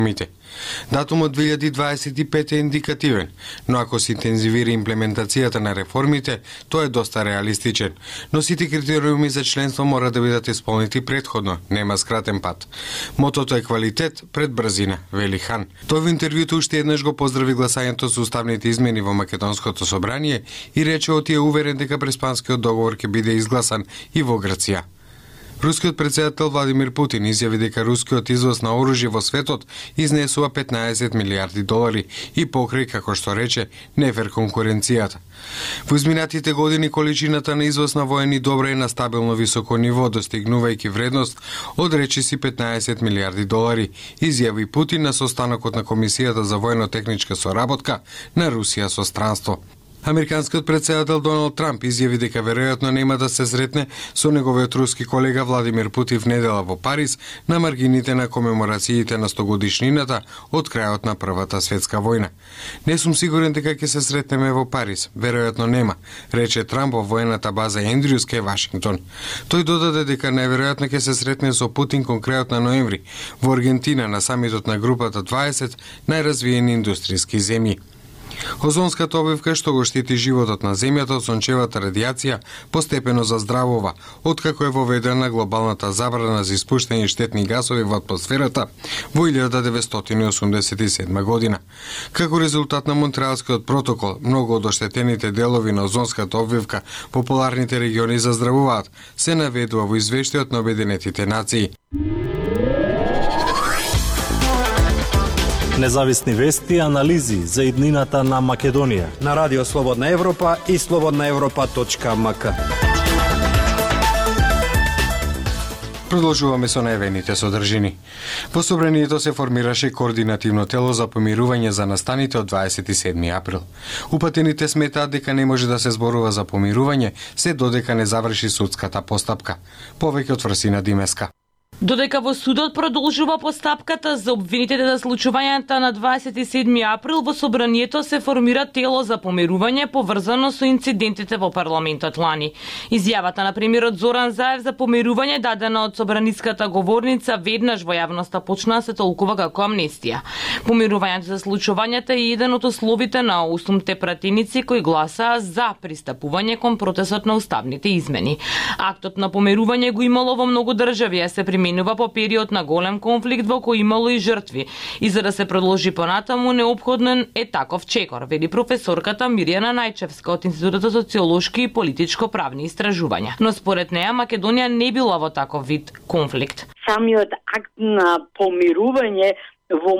Датумот 2025 е индикативен, но ако се интензивира имплементацијата на реформите, тоа е доста реалистичен. Но сите критериуми за членство мора да бидат исполнети претходно, нема скратен пат. Мотото е квалитет пред брзина, вели Хан. Тој во интервјуто уште еднаш го поздрави гласањето за уставните измени во Македонското собрание и рече оти е уверен дека преспанскиот договор ќе биде изгласан и во Грција. Рускиот председател Владимир Путин изјави дека рускиот извоз на оружје во светот изнесува 15 милиарди долари и покрај, како што рече, нефер конкуренцијата. Во изминатите години количината на извоз на воени добра е на стабилно високо ниво, достигнувајќи вредност од речиси 15 милиарди долари, изјави Путин на состанокот на Комисијата за воено-техничка соработка на Русија со странство. Американскиот председател Доналд Трамп изјави дека веројатно нема да се сретне со неговиот руски колега Владимир Путин в недела во Париз на маргините на комеморациите на 100-годишнината од крајот на Првата светска војна. Не сум сигурен дека ќе се сретнеме во Париз, веројатно нема, рече Трамп во воената база Ендрюс кај Вашингтон. Тој додаде дека најверојатно ќе се сретне со Путин кон крајот на ноември во Аргентина на самитот на групата 20 најразвиени индустријски земји. Озонската обвивка што го штити животот на земјата од сончевата радијација постепено заздравува, откако е воведена глобалната забрана за испуштање штетни гасови во атмосферата во 1987 година. Како резултат на Монтреалскиот протокол, многу од оштетените делови на озонската обвивка во поларните региони заздравуваат, се наведува во извештајот на Обединетите нации. Независни вести и анализи за иднината на Македонија на Радио Слободна Европа и slobodnaevropa.mk. Продолжуваме со најавените содржини. Во собранието се формираше координативно тело за помирување за настаните од 27 април. Упатените сметаат дека не може да се зборува за помирување се додека не заврши судската постапка. Повеќе од Фрсина Димеска. Додека во судот продолжува постапката за обвинетите за случувањата на 27 април, во собранието се формира тело за помирување поврзано со инцидентите во парламентот лани. Изјавата на премиерот Зоран Заев за помирување дадена од собраниската говорница веднаш во јавноста почна да се толкува како амнестија. Помирувањето за случувањата е еден од условите на 8 пратеници кои гласаа за пристапување кон процесот на уставните измени. Актот на помирување го имало во многу држави, а се применува по период на голем конфликт во кој имало и жртви. И за да се продолжи понатаму неопходен е таков чекор, вели професорката Мирјана Најчевска од Институтот за социолошки и политичко-правни истражувања. Но според неа Македонија не била во таков вид конфликт. Самиот акт на помирување во